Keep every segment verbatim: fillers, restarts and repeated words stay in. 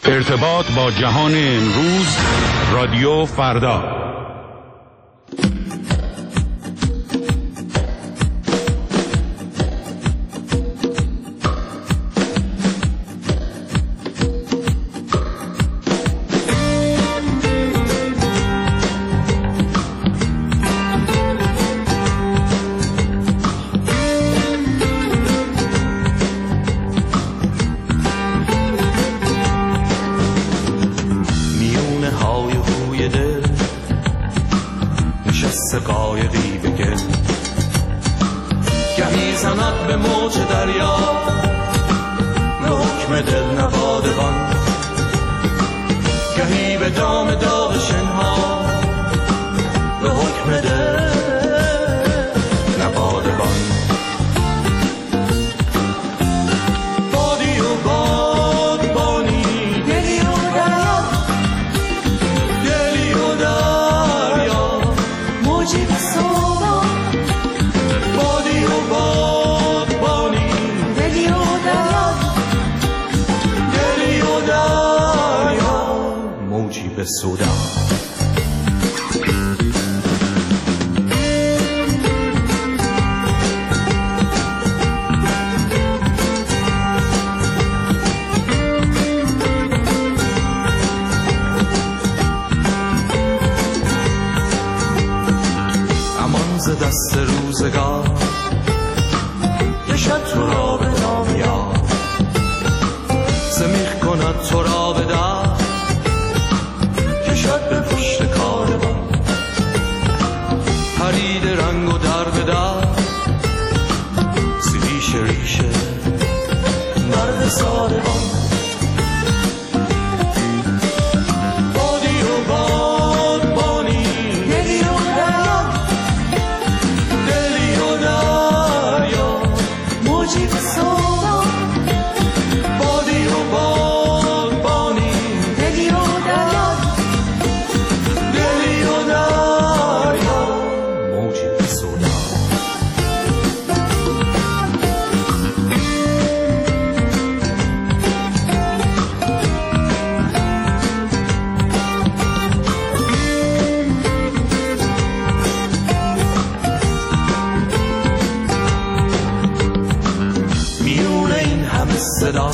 ارتباط با جهان امروز، رادیو فردا. قایقی بگه گهی زند به موج دریا به حکم دل نوادگان، گهی به دام داغ شنها به حکم دل نوادگان. بادی و بادبانی، دلی و دریا، دلی و دریا، موجی و سودا. بادی و بادبانی، دلی و دریا، دلی و دریا، موجی به سودا. دست روزگار کشد تو را به دامیا، زمیخ کند تو را به در، کشد به پشت کاروان. پرید رنگ و در به در، زیریش ریشه مرد ساروان. صدا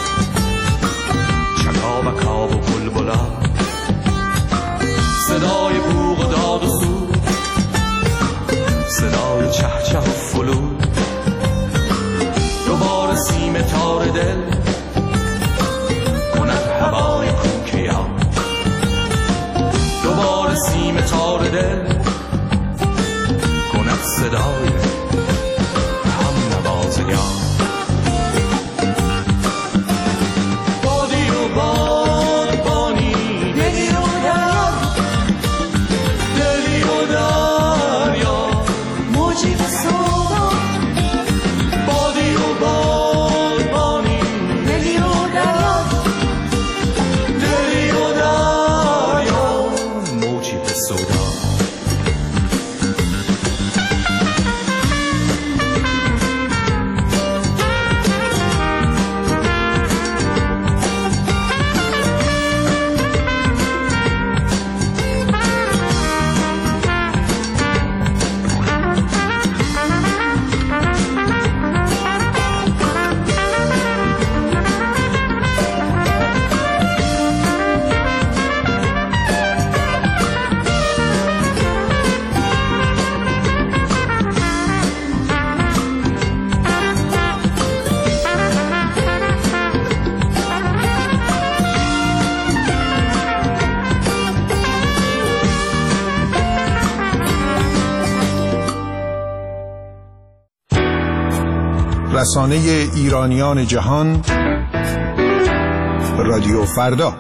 چکاوکا و بلبلا، صدای بوق و داد و سود، صدای چهچه و فلود. دوباره سیم تار دل کند هوای کوکیا، دوباره سیم تار دل کند صدای هم نوازگان. رسانه ایرانیان جهان، رادیو فردا.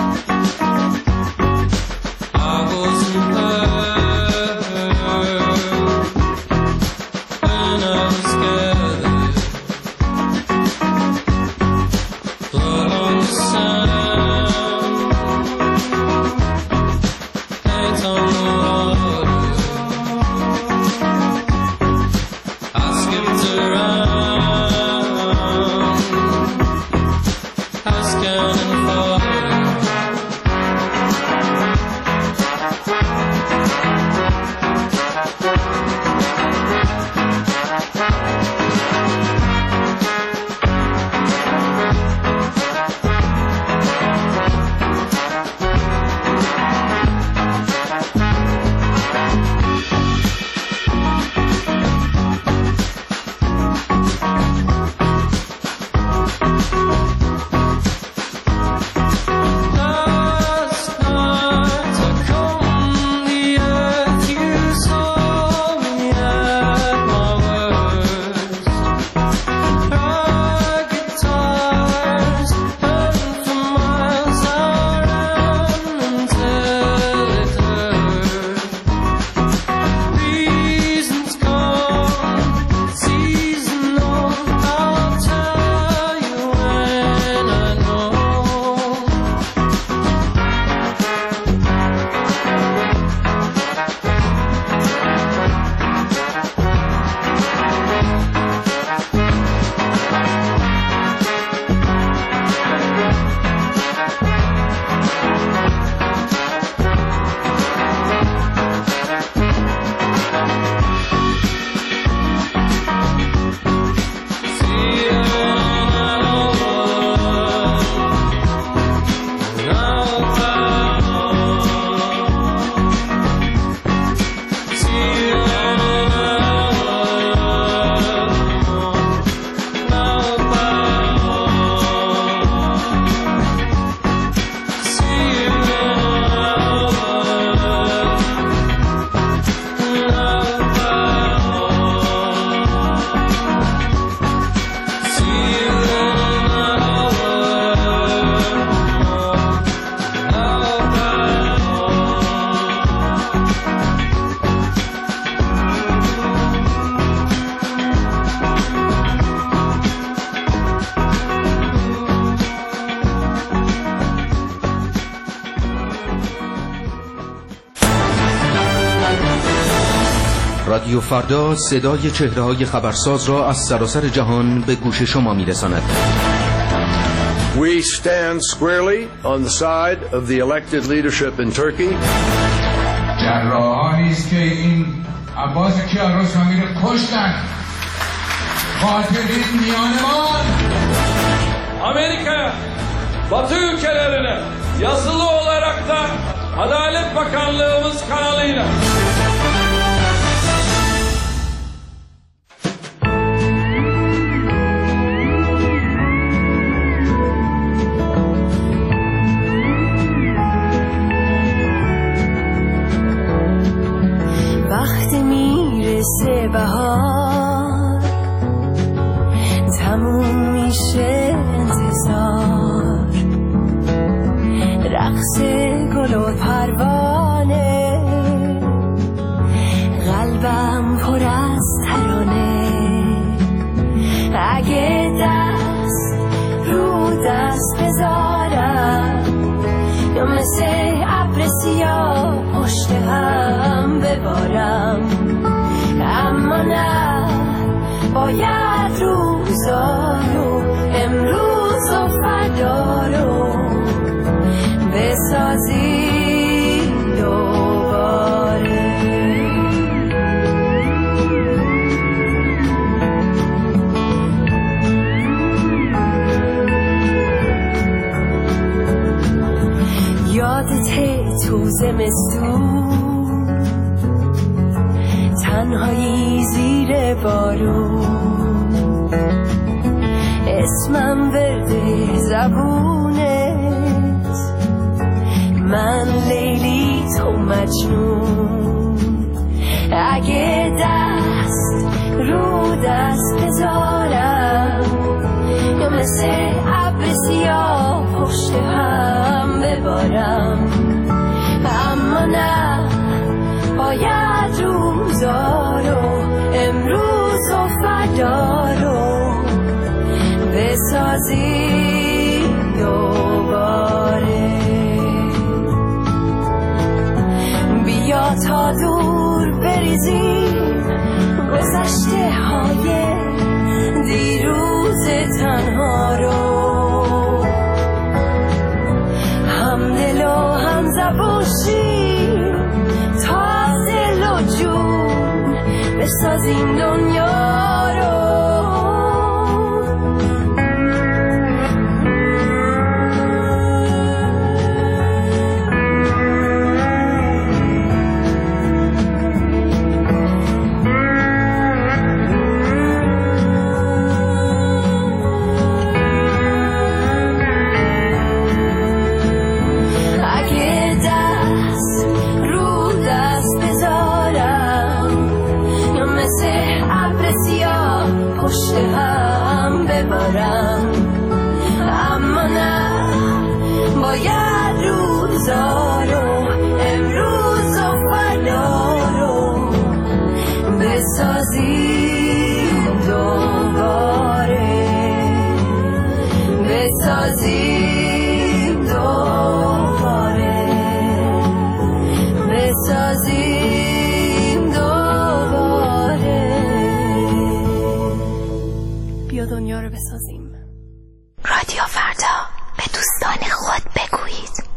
I wasn't there. رادیو فردا صدای چهره‌های خبرساز را از سراسر جهان به گوش شما می‌رساند. We stand squarely on the side of the elected leadership in Turkey. جراحانی است که این عباس کیارستمی رو کشتن. قاتلین میانمان. Amerika, Batı ülkelerine yazılı olarak da Adalet Bakanlığımız kanalıyla وقتی میرسه بهار تموم میشه انتظار رقص گل و پروانه قلبم پر از ترانه اگه دست رو دست بذارم یا مثل ابر سیاه پشت هم ببارم اما نه باید روزا رو امروز و فردا رو بسازی دوباره یادته تو زمستون تنهایی زیر بارون اسمم ورده زبونت من لیلی تو مجنون اگه دست رو دست بذارم یا مثل ابر سیاه پشت هم ببارم اما نه باید روزا رو امروز و فردا رو بسازی دوباره بیا تا دور بریزیم گذشته های دیروز تنها رو هم دل و هم زبون شیم تا دل و جون بسازیم دنیا رو پشت هم ببارم اما نه باید روزا رو امروز و فردا رو بسازیم دوباره بسازیم دوباره بسازیم دوباره بیا دنیا رو بسازیم. رادیو فردا به دوستان خود بگویید.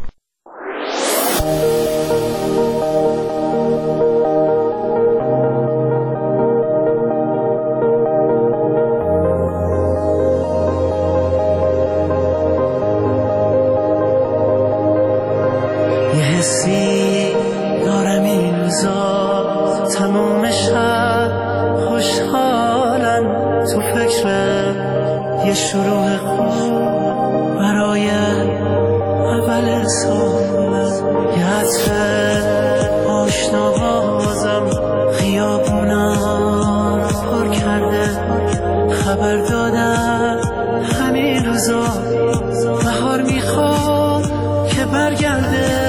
یه حسی دارم این روزا تموم شب خوشحالم تو فکر یه شروع خوب برای اول سالم یه عطر آشنا بازم خیابونا رو پر کرده خبر دادم همین روزا بهار میخواد که برگرده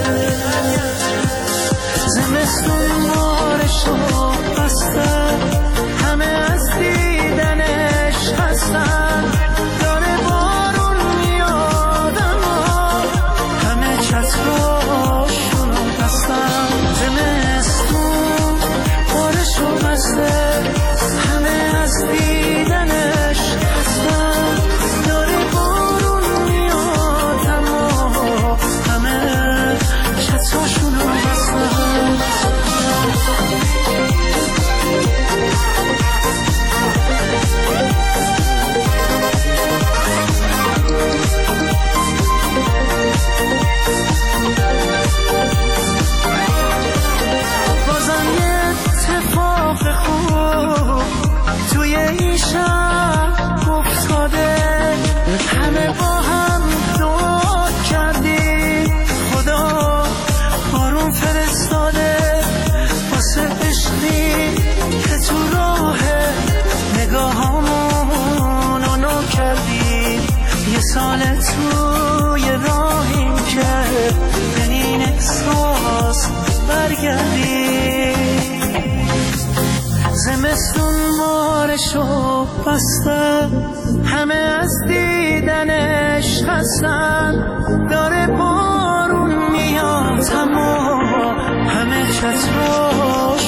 زمستون مارشو بستن همه از دیدنش هستن داره بارون میاد اما همه چتراشونو بستن زمستون مارش بارشو بسته، همه از دیدنش خستن، داره بارون میاد اما همه چترو